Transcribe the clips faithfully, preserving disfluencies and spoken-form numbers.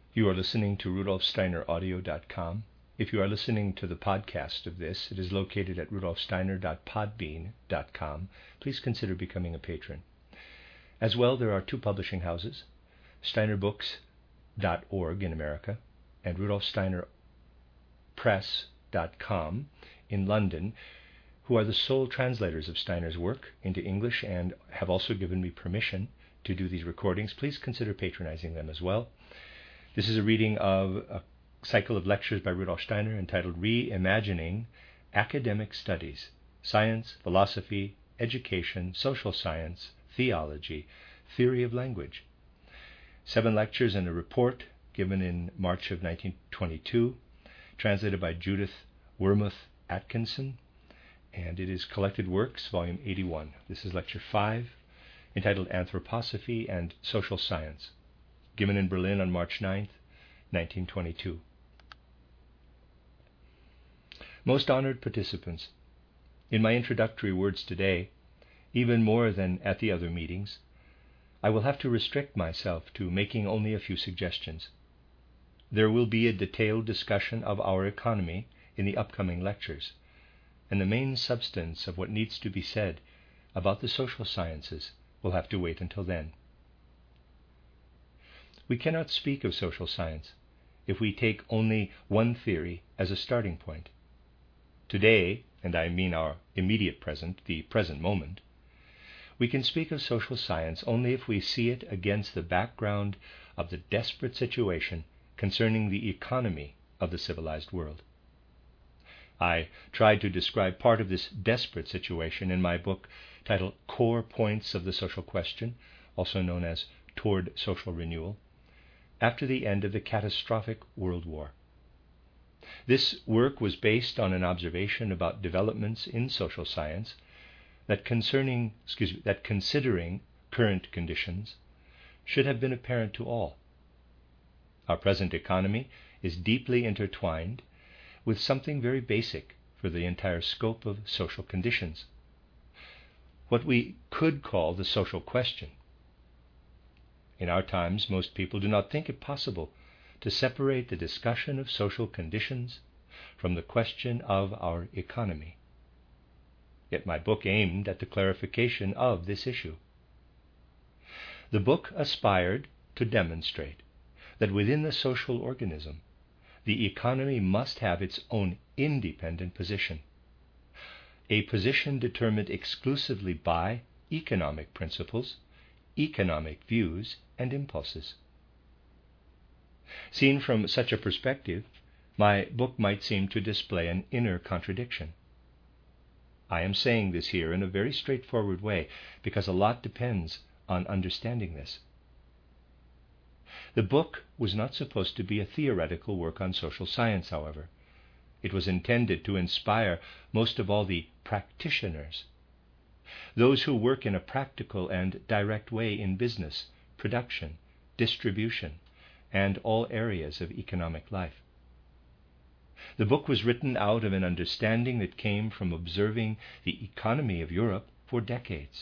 You are listening to Rudolf Steiner Audio dot com. If you are listening to the podcast of this, it is located at Rudolf Steiner dot podbean dot com. Please consider becoming a patron. As well, there are two publishing houses, Steiner Books dot org in America and Rudolf Steiner Press dot com in London, who are the sole translators of Steiner's work into English and have also given me permission to do these recordings. Please consider patronizing them as well. This is a reading of a cycle of lectures by Rudolf Steiner entitled Reimagining Academic Studies, Science, Philosophy, Education, Social Science, Theology, Theory of Language. Seven lectures and a report given in March of nineteen twenty-two, translated by Judith Wormuth Atkinson, and it is Collected Works, Volume eighty-one. This is Lecture five, entitled Anthroposophy and Social Science, given in Berlin on March ninth, nineteen twenty-two. Most honored participants, in my introductory words today, even more than at the other meetings, I will have to restrict myself to making only a few suggestions. There will be a detailed discussion of our economy in the upcoming lectures, and the main substance of what needs to be said about the social sciences will have to wait until then. We cannot speak of social science if we take only one theory as a starting point. Today, and I mean our immediate present, the present moment, we can speak of social science only if we see it against the background of the desperate situation concerning the economy of the civilized world. I tried to describe part of this desperate situation in my book titled Core Points of the Social Question, also known as Toward Social Renewal, after the end of the catastrophic World War. This work was based on an observation about developments in social science that concerning, excuse me, that considering current conditions should have been apparent to all. Our present economy is deeply intertwined with something very basic for the entire scope of social conditions, what we could call the social question. In our times, most people do not think it possible to separate the discussion of social conditions from the question of our economy. Yet my book aimed at the clarification of this issue. The book aspired to demonstrate that within the social organism, the economy must have its own independent position, a position determined exclusively by economic principles, economic views, and impulses. Seen from such a perspective, my book might seem to display an inner contradiction. I am saying this here in a very straightforward way because a lot depends on understanding this. The book was not supposed to be a theoretical work on social science, however. It was intended to inspire most of all the practitioners, those who work in a practical and direct way in business, production, distribution, and all areas of economic life. The book was written out of an understanding that came from observing the economy of Europe for decades.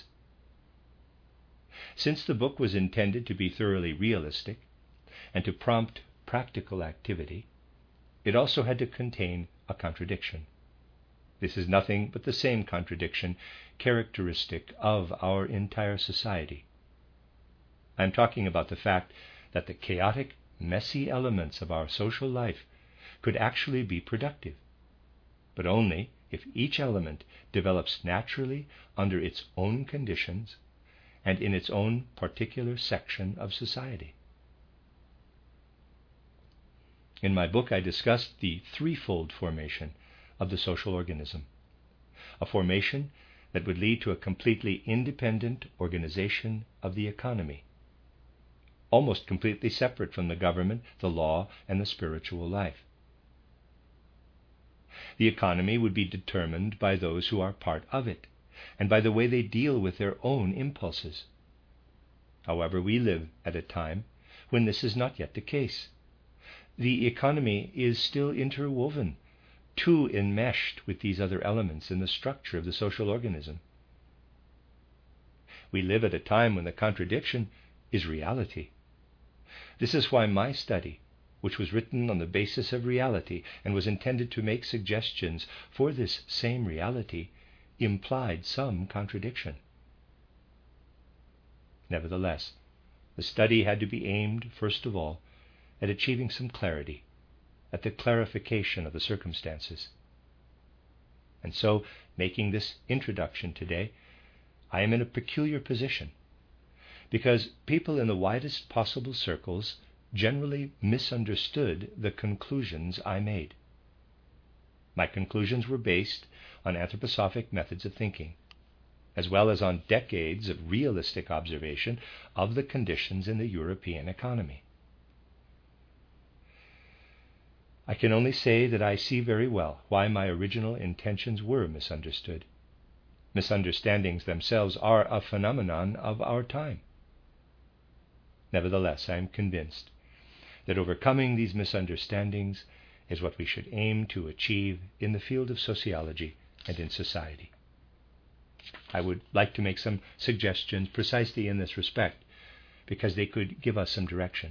Since the book was intended to be thoroughly realistic and to prompt practical activity, it also had to contain a contradiction. This is nothing but the same contradiction characteristic of our entire society. I am talking about the fact that the chaotic, messy elements of our social life could actually be productive, but only if each element develops naturally under its own conditions and in its own particular section of society. In my book, I discussed the threefold formation of the social organism, a formation that would lead to a completely independent organization of the economy, almost completely separate from the government, the law, and the spiritual life. The economy would be determined by those who are part of it, and by the way they deal with their own impulses. However, we live at a time when this is not yet the case. The economy is still interwoven, too enmeshed with these other elements in the structure of the social organism. We live at a time when the contradiction is reality. This is why my study which was written on the basis of reality and was intended to make suggestions for this same reality, implied some contradiction. Nevertheless, the study had to be aimed, first of all, at achieving some clarity, at the clarification of the circumstances. And so, making this introduction today, I am in a peculiar position, because people in the widest possible circles generally misunderstood the conclusions I made. My conclusions were based on anthroposophic methods of thinking, as well as on decades of realistic observation of the conditions in the European economy. I can only say that I see very well why my original intentions were misunderstood. Misunderstandings themselves are a phenomenon of our time. Nevertheless, I am convinced that overcoming these misunderstandings is what we should aim to achieve in the field of sociology and in society. I would like to make some suggestions precisely in this respect, because they could give us some direction.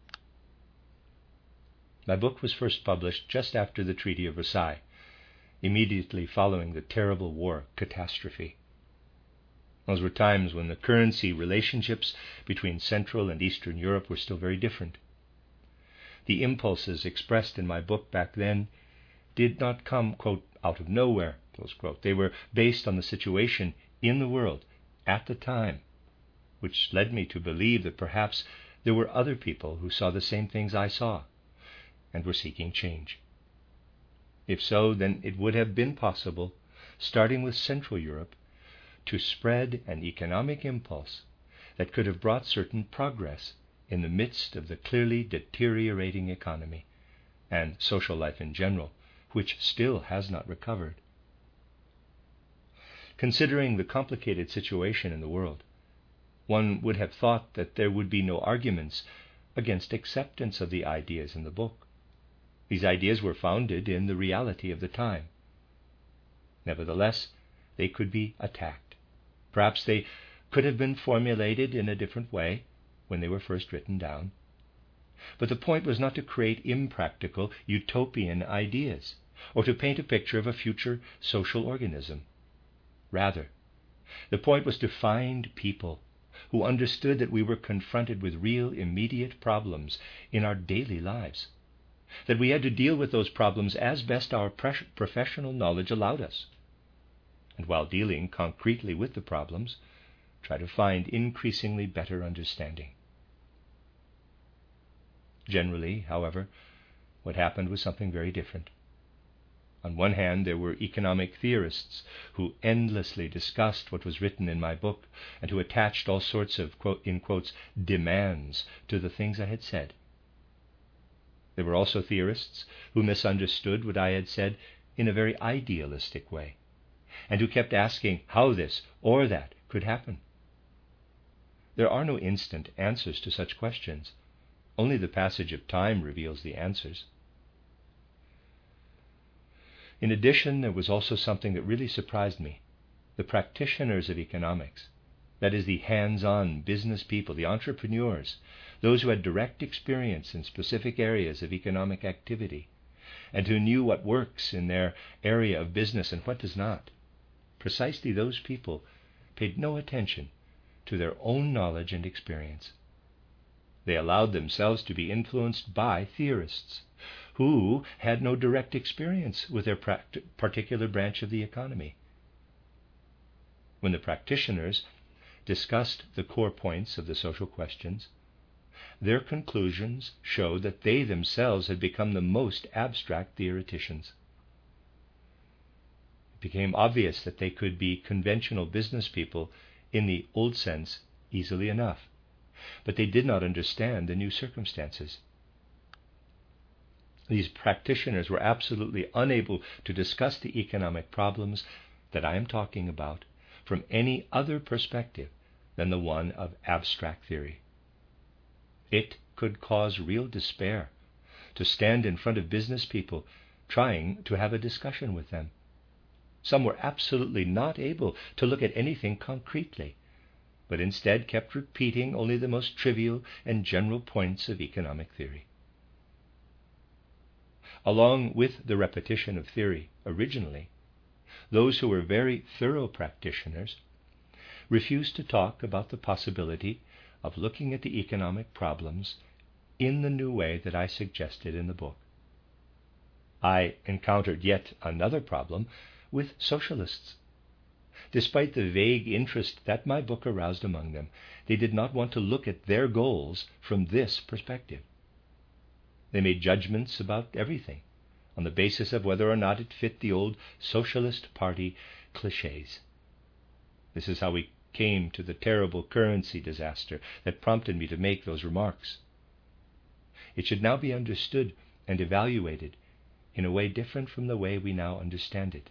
My book was first published just after the Treaty of Versailles, immediately following the terrible war catastrophe. Those were times when the currency relationships between Central and Eastern Europe were still very different. The impulses expressed in my book back then did not come, quote, out of nowhere, close quote. They were based on the situation in the world at the time, which led me to believe that perhaps there were other people who saw the same things I saw and were seeking change. If so, then it would have been possible, starting with Central Europe, to spread an economic impulse that could have brought certain progress in the midst of the clearly deteriorating economy and social life in general, which still has not recovered. Considering the complicated situation in the world, one would have thought that there would be no arguments against acceptance of the ideas in the book. These ideas were founded in the reality of the time. Nevertheless, they could be attacked. Perhaps they could have been formulated in a different way when they were first written down. But the point was not to create impractical, utopian ideas, or to paint a picture of a future social organism. Rather, the point was to find people who understood that we were confronted with real, immediate problems in our daily lives, that we had to deal with those problems as best our pre- professional knowledge allowed us, and while dealing concretely with the problems, try to find increasingly better understanding. Generally, however, what happened was something very different. On one hand, there were economic theorists who endlessly discussed what was written in my book and who attached all sorts of, quote, in quotes, demands to the things I had said. There were also theorists who misunderstood what I had said in a very idealistic way, and who kept asking how this or that could happen. There are no instant answers to such questions. Only the passage of time reveals the answers. In addition, there was also something that really surprised me. The practitioners of economics, that is, the hands-on business people, the entrepreneurs, those who had direct experience in specific areas of economic activity, and who knew what works in their area of business and what does not. Precisely those people paid no attention to their own knowledge and experience. They allowed themselves to be influenced by theorists who had no direct experience with their pract- particular branch of the economy. When the practitioners discussed the core points of the social questions, their conclusions showed that they themselves had become the most abstract theoreticians. It became obvious that they could be conventional business people in the old sense easily enough, but they did not understand the new circumstances. These practitioners were absolutely unable to discuss the economic problems that I am talking about from any other perspective than the one of abstract theory. It could cause real despair to stand in front of business people trying to have a discussion with them. Some were absolutely not able to look at anything concretely, but instead kept repeating only the most trivial and general points of economic theory. along with the repetition of theory originally, those who were very thorough practitioners refused to talk about the possibility of looking at the economic problems in the new way that I suggested in the book. I encountered yet another problem with socialists. Despite the vague interest that my book aroused among them, they did not want to look at their goals from this perspective. They made judgments about everything on the basis of whether or not it fit the old Socialist Party cliches. This is how we came to the terrible currency disaster that prompted me to make those remarks. It should now be understood and evaluated in a way different from the way we now understand it.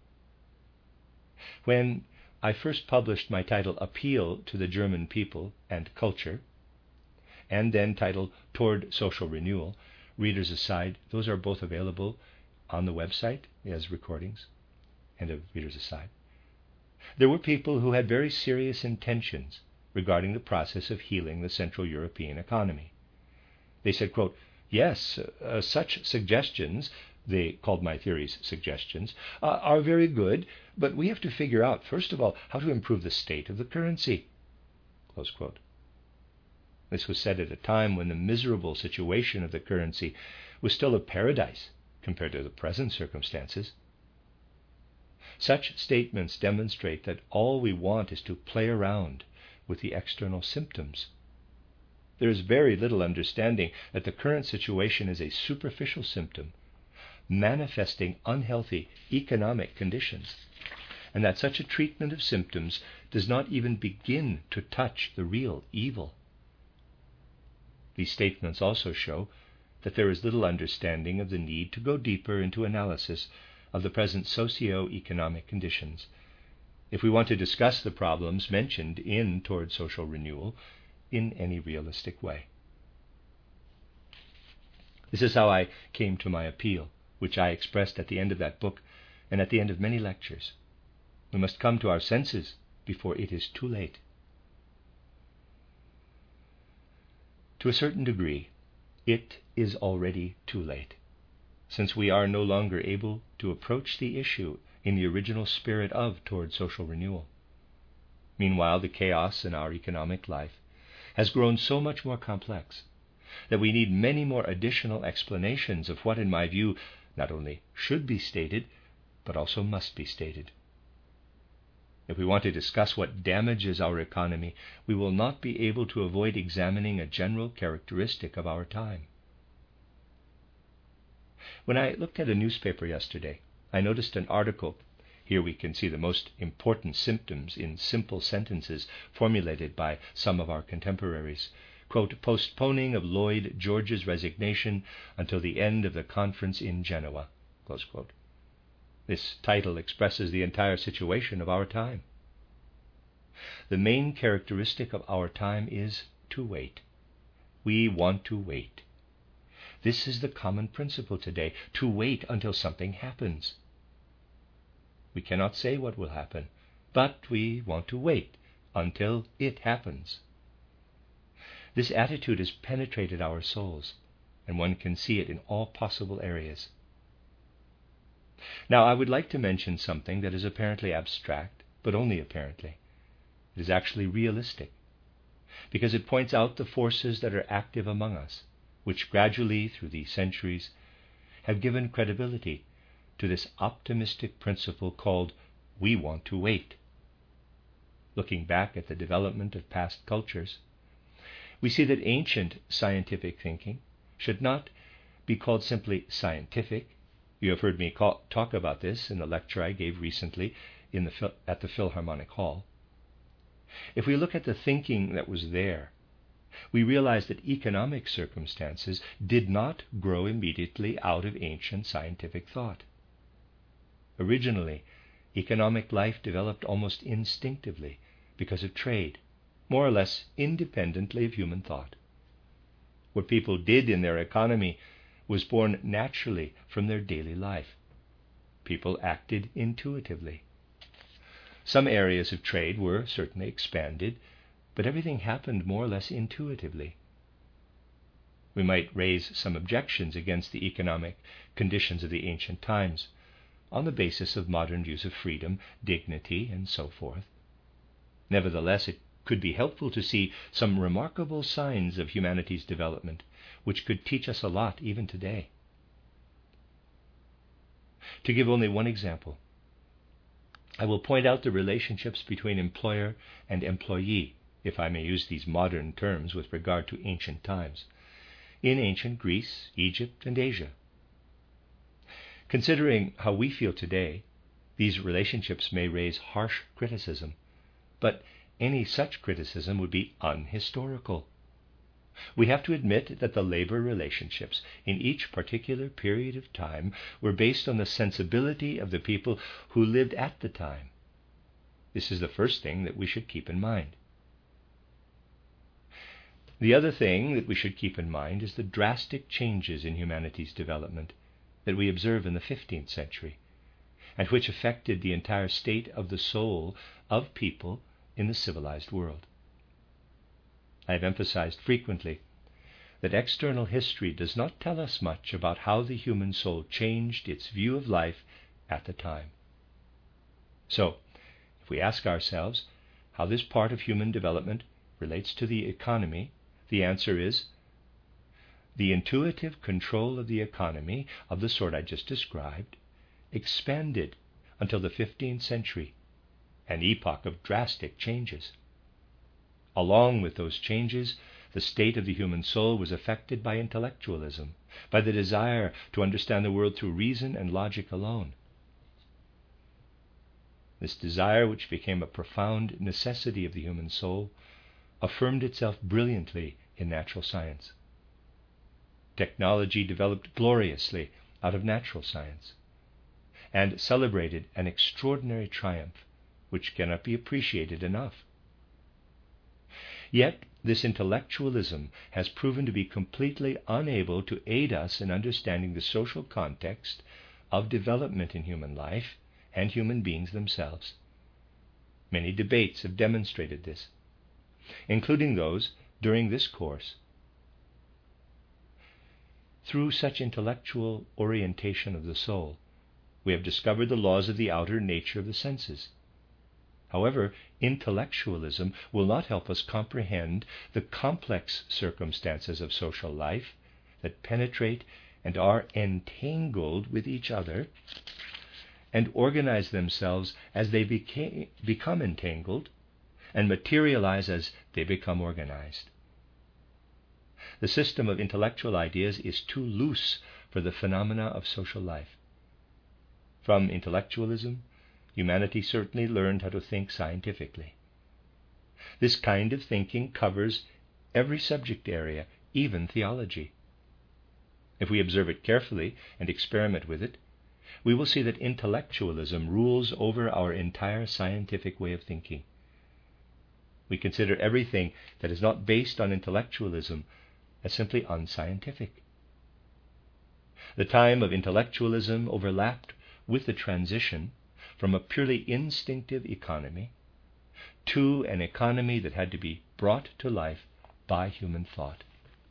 When I first published my title Appeal to the German People and Culture, and then titled Toward Social Renewal, readers aside, those are both available on the website as recordings, and of readers aside. There were people who had very serious intentions regarding the process of healing the Central European economy. They said, quote, yes, uh, such suggestions, they called my theories suggestions, uh, are very good, but we have to figure out, first of all, how to improve the state of the currency. Close quote. This was said at a time when the miserable situation of the currency was still a paradise compared to the present circumstances. Such statements demonstrate that all we want is to play around with the external symptoms. There is very little understanding that the current situation is a superficial symptom, manifesting unhealthy economic conditions, and that such a treatment of symptoms does not even begin to touch the real evil. These statements also show that there is little understanding of the need to go deeper into analysis of the present socio-economic conditions if we want to discuss the problems mentioned in Toward Social Renewal in any realistic way. This is how I came to my appeal, which I expressed at the end of that book and at the end of many lectures. We must come to our senses before it is too late. To a certain degree, it is already too late, since we are no longer able to approach the issue in the original spirit of Toward Social Renewal. Meanwhile, the chaos in our economic life has grown so much more complex that we need many more additional explanations of what, in my view, not only should be stated, but also must be stated. If we want to discuss what damages our economy, we will not be able to avoid examining a general characteristic of our time. When I looked at a newspaper yesterday, I noticed an article. Here we can see the most important symptoms in simple sentences formulated by some of our contemporaries. Quote, postponing of Lloyd George's resignation until the end of the conference in Genoa. Close quote. This title expresses the entire situation of our time. The main characteristic of our time is to wait. We want to wait. This is the common principle today, to wait until something happens. We cannot say what will happen, but we want to wait until it happens. This attitude has penetrated our souls, and one can see it in all possible areas. Now, I would like to mention something that is apparently abstract, but only apparently. It is actually realistic, because it points out the forces that are active among us, which gradually, through the centuries, have given credibility to this optimistic principle called we want to wait. Looking back at the development of past cultures, we see that ancient scientific thinking should not be called simply scientific. You have heard me call, talk about this in the lecture I gave recently in the, at the Philharmonic Hall. If we look at the thinking that was there, we realize that economic circumstances did not grow immediately out of ancient scientific thought. Originally, economic life developed almost instinctively because of trade, more or less independently of human thought. What people did in their economy was born naturally from their daily life. People acted intuitively. Some areas of trade were certainly expanded, but everything happened more or less intuitively. We might raise some objections against the economic conditions of the ancient times on the basis of modern views of freedom, dignity, and so forth. Nevertheless, it could be helpful to see some remarkable signs of humanity's development, which could teach us a lot even today. To give only one example, I will point out the relationships between employer and employee, if I may use these modern terms with regard to ancient times, in ancient Greece, Egypt, and Asia. Considering how we feel today, these relationships may raise harsh criticism, but any such criticism would be unhistorical. We have to admit that the labor relationships in each particular period of time were based on the sensibility of the people who lived at the time. This is the first thing that we should keep in mind. The other thing that we should keep in mind is the drastic changes in humanity's development that we observe in the fifteenth century, and which affected the entire state of the soul of people in the civilized world. I have emphasized frequently that external history does not tell us much about how the human soul changed its view of life at the time. So, if we ask ourselves how this part of human development relates to the economy, the answer is the intuitive control of the economy of the sort I just described expanded until the fifteenth century, an epoch of drastic changes. Along with those changes, the state of the human soul was affected by intellectualism, by the desire to understand the world through reason and logic alone. This desire, which became a profound necessity of the human soul, affirmed itself brilliantly in natural science. Technology developed gloriously out of natural science and celebrated an extraordinary triumph which cannot be appreciated enough. Yet this intellectualism has proven to be completely unable to aid us in understanding the social context of development in human life and human beings themselves. Many debates have demonstrated this, including those during this course. Through such intellectual orientation of the soul, we have discovered the laws of the outer nature of the senses. However, intellectualism will not help us comprehend the complex circumstances of social life that penetrate and are entangled with each other and organize themselves as they beca- become entangled and materialize as they become organized. The system of intellectual ideas is too loose for the phenomena of social life. From intellectualism, humanity certainly learned how to think scientifically. This kind of thinking covers every subject area, even theology. If we observe it carefully and experiment with it, we will see that intellectualism rules over our entire scientific way of thinking. We consider everything that is not based on intellectualism as simply unscientific. The time of intellectualism overlapped with the transition from a purely instinctive economy to an economy that had to be brought to life by human thought.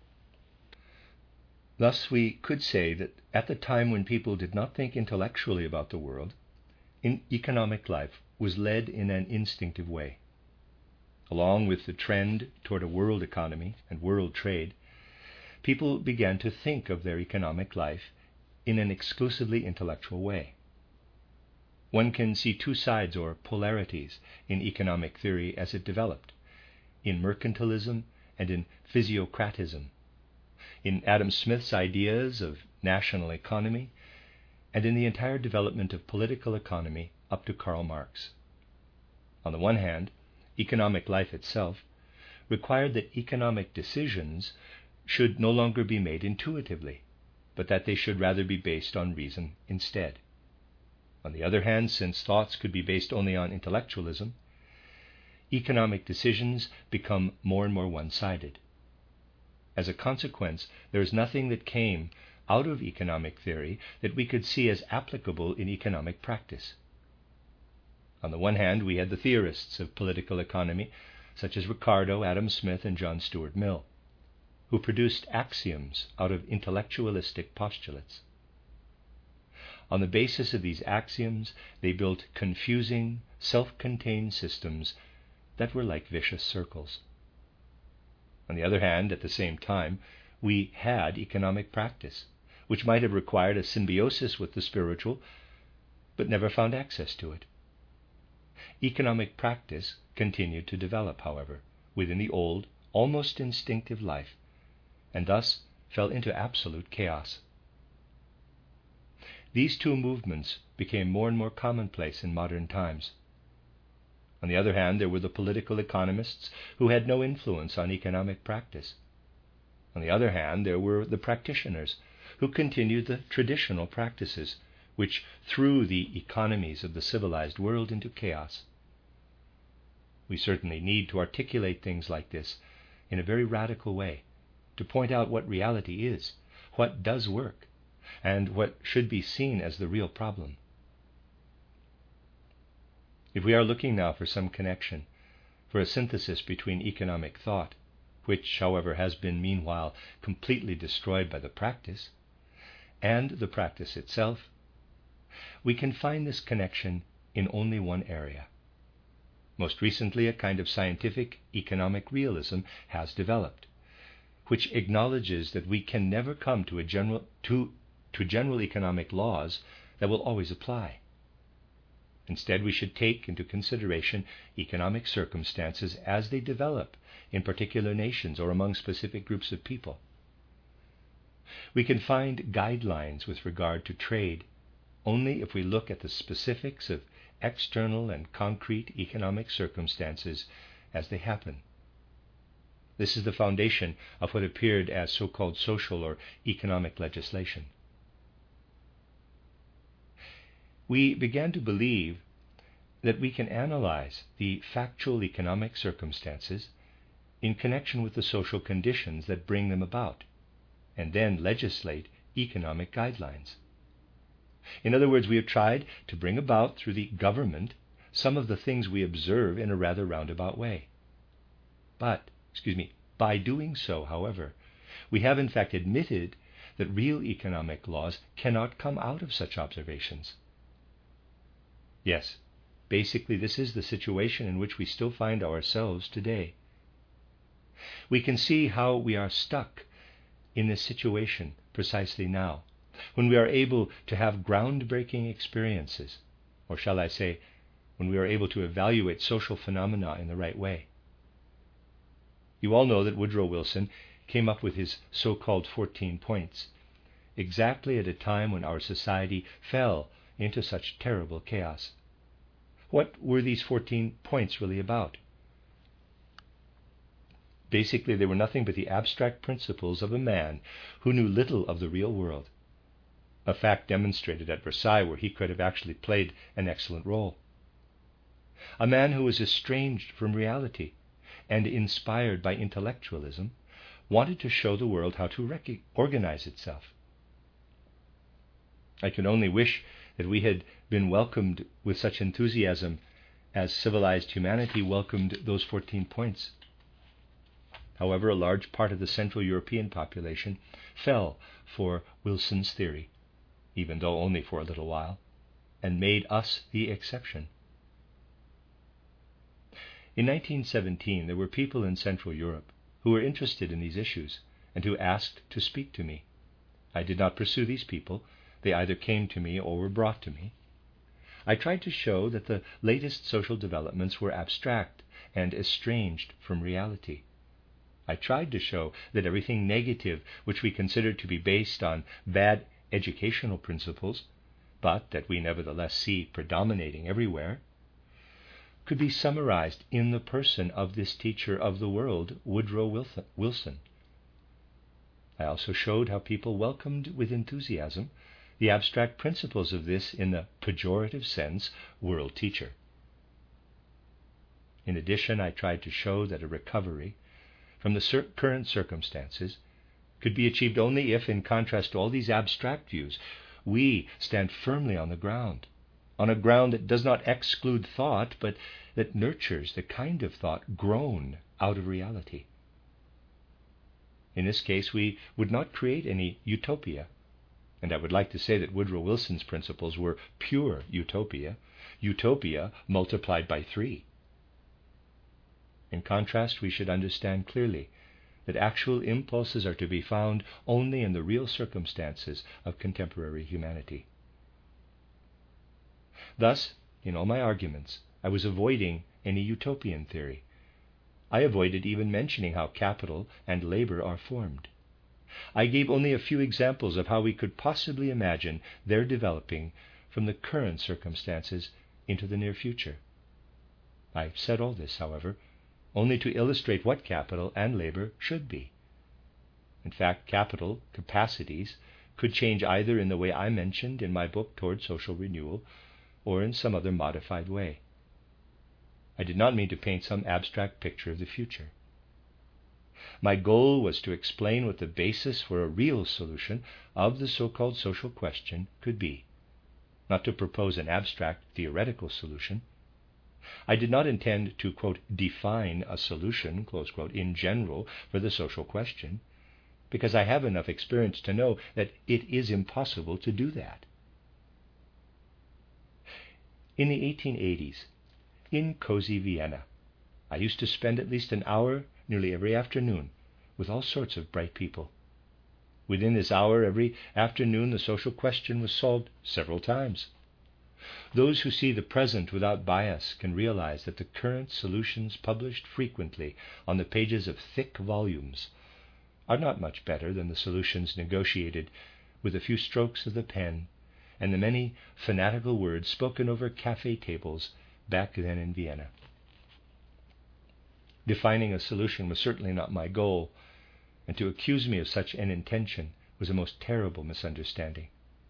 Thus, we could say that at the time when people did not think intellectually about the world, in economic life was led in an instinctive way. Along with the trend toward a world economy and world trade, people began to think of their economic life in an exclusively intellectual way. One can see two sides or polarities in economic theory as it developed, in mercantilism and in physiocratism, in Adam Smith's ideas of national economy, and in the entire development of political economy up to Karl Marx. On the one hand, economic life itself required that economic decisions should no longer be made intuitively, but that they should rather be based on reason instead. On the other hand, since thoughts could be based only on intellectualism, economic decisions become more and more one-sided. As a consequence, there is nothing that came out of economic theory that we could see as applicable in economic practice. On the one hand, we had the theorists of political economy, such as Ricardo, Adam Smith, and John Stuart Mill. who produced axioms out of intellectualistic postulates. On the basis of these axioms, they built confusing, self-contained systems that were like vicious circles. On the other hand, at the same time, we had economic practice, which might have required a symbiosis with the spiritual, but never found access to it. Economic practice continued to develop, however, within the old, almost instinctive life, and thus fell into absolute chaos. These two movements became more and more commonplace in modern times. On the other hand, there were the political economists who had no influence on economic practice. On the other hand, there were the practitioners who continued the traditional practices, which threw the economies of the civilized world into chaos. We certainly need to articulate things like this in a very radical way, to point out what reality is, what does work, and what should be seen as the real problem. If we are looking now for some connection, for a synthesis between economic thought, which, however, has been meanwhile completely destroyed by the practice, and the practice itself, we can find this connection in only one area. Most recently, a kind of scientific economic realism has developed, which acknowledges that we can never come to a general to, to general economic laws that will always apply. Instead, we should take into consideration economic circumstances as they develop in particular nations or among specific groups of people. We can find guidelines with regard to trade only if we look at the specifics of external and concrete economic circumstances as they happen. This is the foundation of what appeared as so-called social or economic legislation. We began to believe that we can analyze the factual economic circumstances in connection with the social conditions that bring them about, and then legislate economic guidelines. In other words, we have tried to bring about through the government some of the things we observe in a rather roundabout way. But, excuse me, by doing so, however, we have in fact admitted that real economic laws cannot come out of such observations. Yes, basically this is the situation in which we still find ourselves today. We can see how we are stuck in this situation precisely now, when we are able to have groundbreaking experiences, or shall I say, when we are able to evaluate social phenomena in the right way. You all know that Woodrow Wilson came up with his so-called fourteen points, exactly at a time when our society fell into such terrible chaos. What were these fourteen points really about? Basically, they were nothing but the abstract principles of a man who knew little of the real world, a fact demonstrated at Versailles, where he could have actually played an excellent role. A man who was estranged from reality and inspired by intellectualism wanted to show the world how to rec- organize itself. I could only wish that we had been welcomed with such enthusiasm as civilized humanity welcomed those fourteen points. However, a large part of the Central European population fell for Wilson's theory, even though only for a little while, and made us the exception. In nineteen seventeen, there were people in Central Europe who were interested in these issues and who asked to speak to me. I did not pursue these people. They either came to me or were brought to me. I tried to show that the latest social developments were abstract and estranged from reality. I tried to show that everything negative which we considered to be based on bad educational principles, but that we nevertheless see predominating everywhere, could be summarized in the person of this teacher of the world, Woodrow Wilson. I also showed how people welcomed with enthusiasm the abstract principles of this, in the pejorative sense, world teacher. In addition, I tried to show that a recovery from the cir- current circumstances could be achieved only if, in contrast to all these abstract views, we stand firmly on the ground, on a ground that does not exclude thought, but that nurtures the kind of thought grown out of reality. In this case, we would not create any utopia. And I would like to say that Woodrow Wilson's principles were pure utopia, utopia multiplied by three. In contrast, we should understand clearly that actual impulses are to be found only in the real circumstances of contemporary humanity. Thus, in all my arguments, I was avoiding any utopian theory. I avoided even mentioning how capital and labor are formed. I gave only a few examples of how we could possibly imagine their developing from the current circumstances into the near future. I said all this, however, only to illustrate what capital and labor should be. In fact, capital capacities could change either in the way I mentioned in my book Toward Social Renewal or in some other modified way. I did not mean to paint some abstract picture of the future. My goal was to explain what the basis for a real solution of the so-called social question could be, not to propose an abstract theoretical solution. I did not intend to, quote, define a solution, close quote, in general for the social question, because I have enough experience to know that it is impossible to do that. In the eighteen eighties, in cozy Vienna, I used to spend at least an hour nearly every afternoon with all sorts of bright people. Within this hour every afternoon the social question was solved several times. Those who see the present without bias can realize that the current solutions published frequently on the pages of thick volumes are not much better than the solutions negotiated with a few strokes of the pen and the many fanatical words spoken over cafe tables back then in Vienna. Defining a solution was certainly not my goal, and to accuse me of such an intention was a most terrible misunderstanding.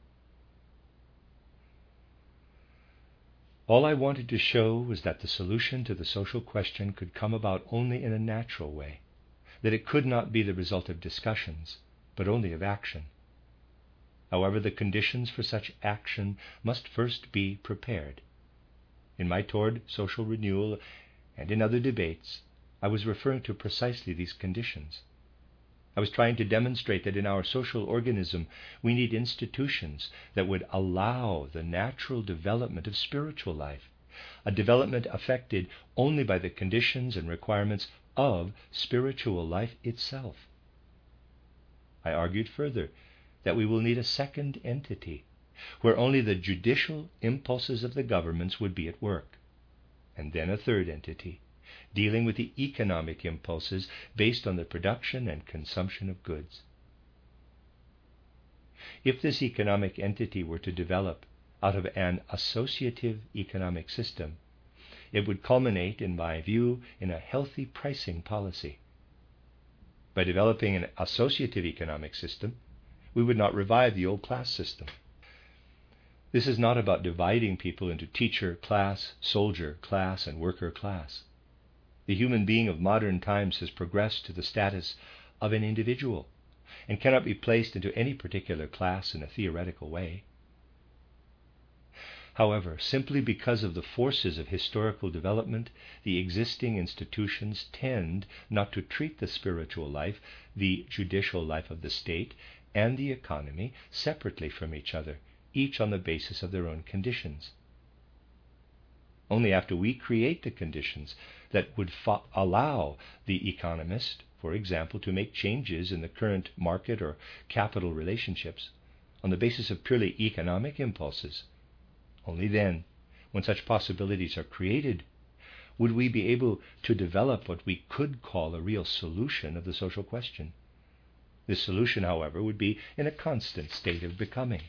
All I wanted to show was that the solution to the social question could come about only in a natural way, that it could not be the result of discussions, but only of action. However, the conditions for such action must first be prepared. In my Toward Social Renewal and in other debates, I was referring to precisely these conditions. I was trying to demonstrate that in our social organism we need institutions that would allow the natural development of spiritual life, a development affected only by the conditions and requirements of spiritual life itself. I argued further that we will need a second entity where only the judicial impulses of the governments would be at work, and then a third entity dealing with the economic impulses based on the production and consumption of goods. If this economic entity were to develop out of an associative economic system, it would culminate, in my view, in a healthy pricing policy. By developing an associative economic system, we would not revive the old class system. This is not about dividing people into teacher class, soldier class, and worker class. The human being of modern times has progressed to the status of an individual and cannot be placed into any particular class in a theoretical way. However, simply because of the forces of historical development, the existing institutions tend not to treat the spiritual life, the judicial life of the state, and the economy separately from each other, each on the basis of their own conditions. Only after we create the conditions that would fo- allow the economist, for example, to make changes in the current market or capital relationships on the basis of purely economic impulses, only then, when such possibilities are created, would we be able to develop what we could call a real solution of the social question. This solution, however, would be in a constant state of becoming.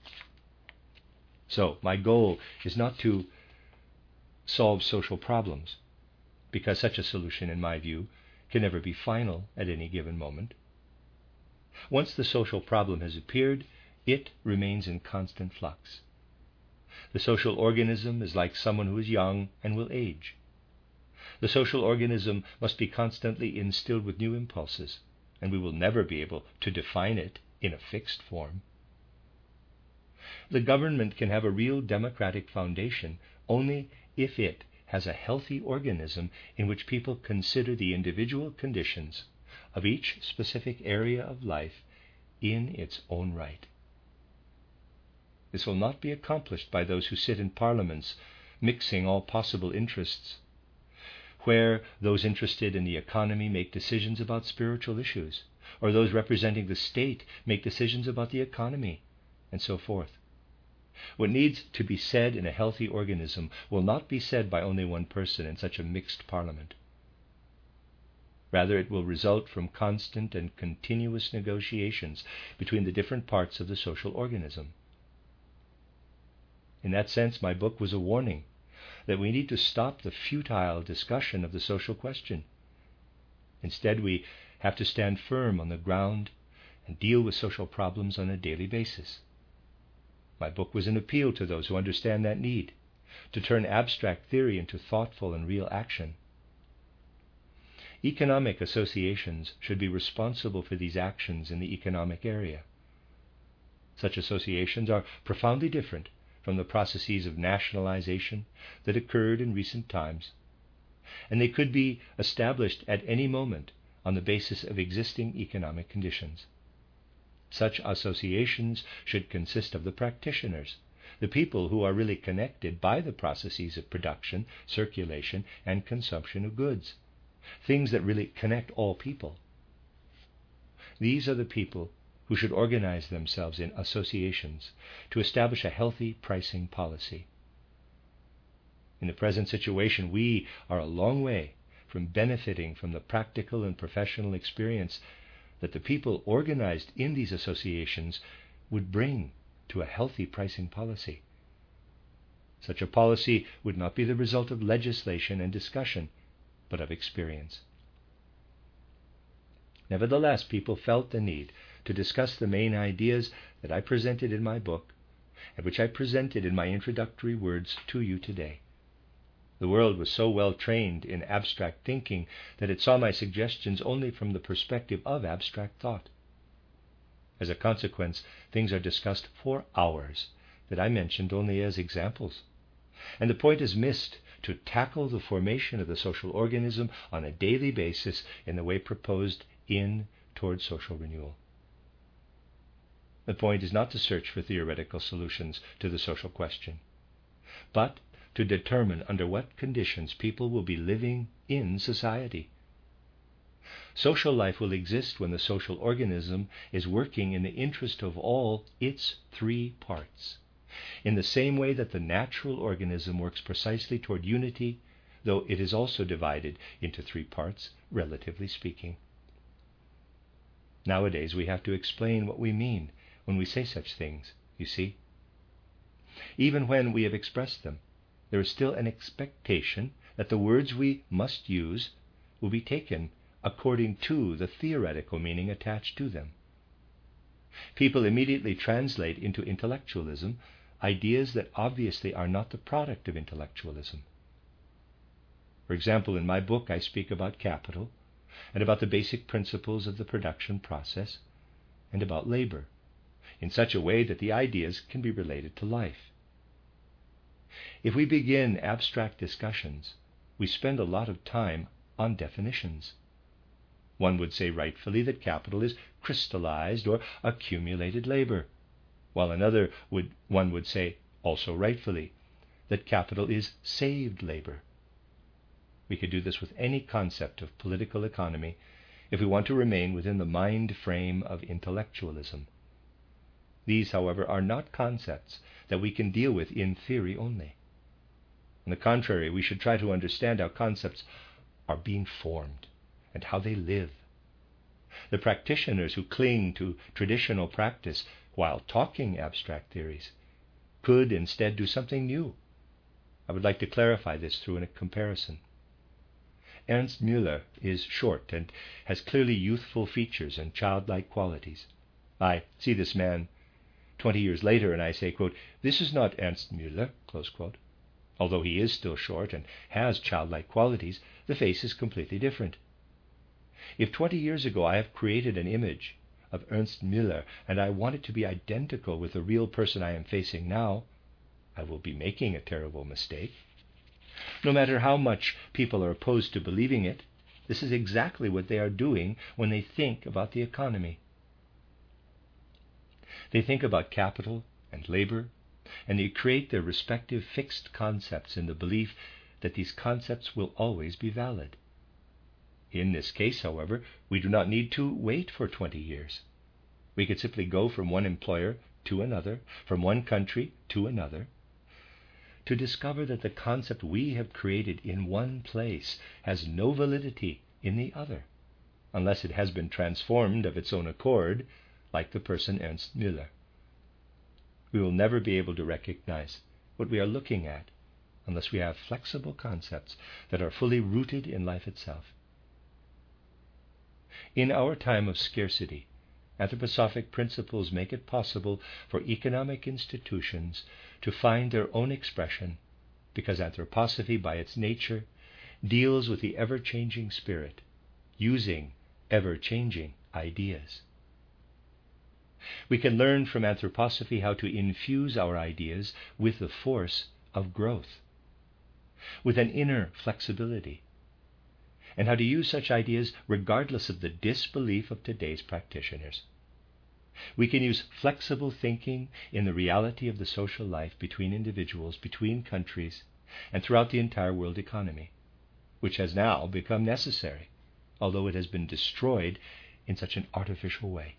So, my goal is not to solve social problems, because such a solution, in my view, can never be final at any given moment. Once the social problem has appeared, it remains in constant flux. The social organism is like someone who is young and will age. The social organism must be constantly instilled with new impulses, and we will never be able to define it in a fixed form. The government can have a real democratic foundation only if it has a healthy organism in which people consider the individual conditions of each specific area of life in its own right. This will not be accomplished by those who sit in parliaments mixing all possible interests, where those interested in the economy make decisions about spiritual issues, or those representing the state make decisions about the economy, and so forth. What needs to be said in a healthy organism will not be said by only one person in such a mixed parliament. Rather, it will result from constant and continuous negotiations between the different parts of the social organism. In that sense, my book was a warning that we need to stop the futile discussion of the social question. Instead, we have to stand firm on the ground and deal with social problems on a daily basis. My book was an appeal to those who understand that need, to turn abstract theory into thoughtful and real action. Economic associations should be responsible for these actions in the economic area. Such associations are profoundly different from the processes of nationalization that occurred in recent times, and they could be established at any moment on the basis of existing economic conditions. Such associations should consist of the practitioners, the people who are really connected by the processes of production, circulation, and consumption of goods, things that really connect all people. These are the people who should organize themselves in associations to establish a healthy pricing policy. In the present situation, we are a long way from benefiting from the practical and professional experience that the people organized in these associations would bring to a healthy pricing policy. Such a policy would not be the result of legislation and discussion, but of experience. Nevertheless, people felt the need to discuss the main ideas that I presented in my book, and which I presented in my introductory words to you today. The world was so well trained in abstract thinking that it saw my suggestions only from the perspective of abstract thought. As a consequence, things are discussed for hours that I mentioned only as examples, and the point is missed to tackle the formation of the social organism on a daily basis in the way proposed in Towards Social Renewal. The point is not to search for theoretical solutions to the social question, but to determine under what conditions people will be living in society. Social life will exist when the social organism is working in the interest of all its three parts, in the same way that the natural organism works precisely toward unity, though it is also divided into three parts, relatively speaking. Nowadays, we have to explain what we mean when we say such things, you see. Even when we have expressed them, there is still an expectation that the words we must use will be taken according to the theoretical meaning attached to them. People immediately translate into intellectualism ideas that obviously are not the product of intellectualism. For example, in my book I speak about capital, and about the basic principles of the production process, and about labor, in such a way that the ideas can be related to life. If we begin abstract discussions, we spend a lot of time on definitions. One would say rightfully that capital is crystallized or accumulated labor, while another would, one would say, also rightfully, that capital is saved labor. We could do this with any concept of political economy if we want to remain within the mind frame of intellectualism. These, however, are not concepts that we can deal with in theory only. On the contrary, we should try to understand how concepts are being formed and how they live. The practitioners who cling to traditional practice while talking abstract theories could instead do something new. I would like to clarify this through a comparison. Ernst Müller is short and has clearly youthful features and childlike qualities. I see this man twenty years later and I say, quote, "This is not Ernst Müller," close quote. Although he is still short and has childlike qualities, the face is completely different. If twenty years ago I have created an image of Ernst Müller and I want it to be identical with the real person I am facing now, I will be making a terrible mistake. No matter how much people are opposed to believing it, This is exactly what they are doing when they think about the economy. They think about capital and labor, and they create their respective fixed concepts in the belief that these concepts will always be valid. In this case, however, we do not need to wait for twenty years. We could simply go from one employer to another, from one country to another, to discover that the concept we have created in one place has no validity in the other, unless it has been transformed of its own accord, like the person Ernst Müller. We will never be able to recognize what we are looking at unless we have flexible concepts that are fully rooted in life itself. In our time of scarcity, anthroposophic principles make it possible for economic institutions to find their own expression, because anthroposophy by its nature deals with the ever-changing spirit, using ever-changing ideas. We can learn from anthroposophy how to infuse our ideas with the force of growth, with an inner flexibility, and how to use such ideas regardless of the disbelief of today's practitioners. We can use flexible thinking in the reality of the social life between individuals, between countries, and throughout the entire world economy, which has now become necessary, although it has been destroyed in such an artificial way.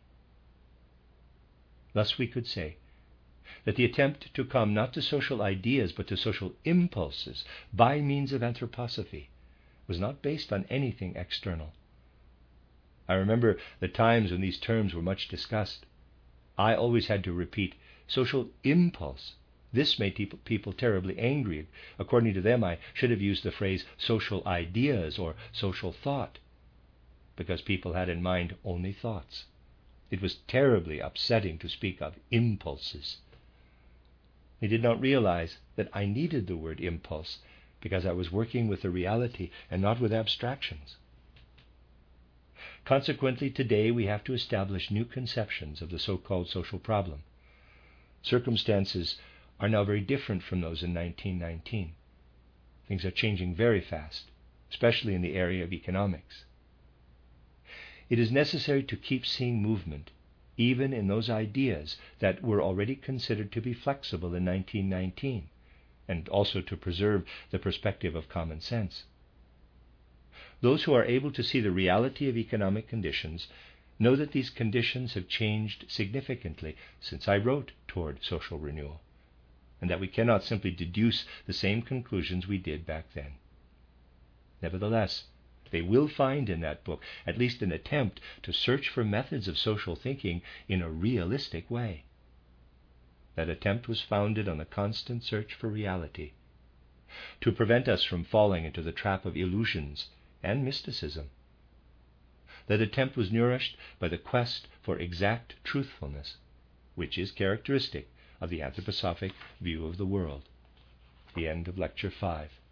Thus we could say that the attempt to come not to social ideas but to social impulses by means of anthroposophy was not based on anything external. I remember the times when these terms were much discussed. I always had to repeat, social impulse. This made people, people terribly angry. According to them, I should have used the phrase social ideas or social thought, because people had in mind only thoughts. It was terribly upsetting to speak of impulses. They did not realize that I needed the word impulse because I was working with the reality and not with abstractions. Consequently, today we have to establish new conceptions of the so-called social problem. Circumstances are now very different from those in nineteen nineteen. Things are changing very fast, especially in the area of economics. It is necessary to keep seeing movement, even in those ideas that were already considered to be flexible in nineteen nineteen, and also to preserve the perspective of common sense. Those who are able to see the reality of economic conditions know that these conditions have changed significantly since I wrote Toward Social Renewal, and that we cannot simply deduce the same conclusions we did back then. Nevertheless, they will find in that book at least an attempt to search for methods of social thinking in a realistic way. That attempt was founded on the constant search for reality, to prevent us from falling into the trap of illusions and mysticism. That attempt was nourished by the quest for exact truthfulness, which is characteristic of the anthroposophic view of the world. The end of Lecture five.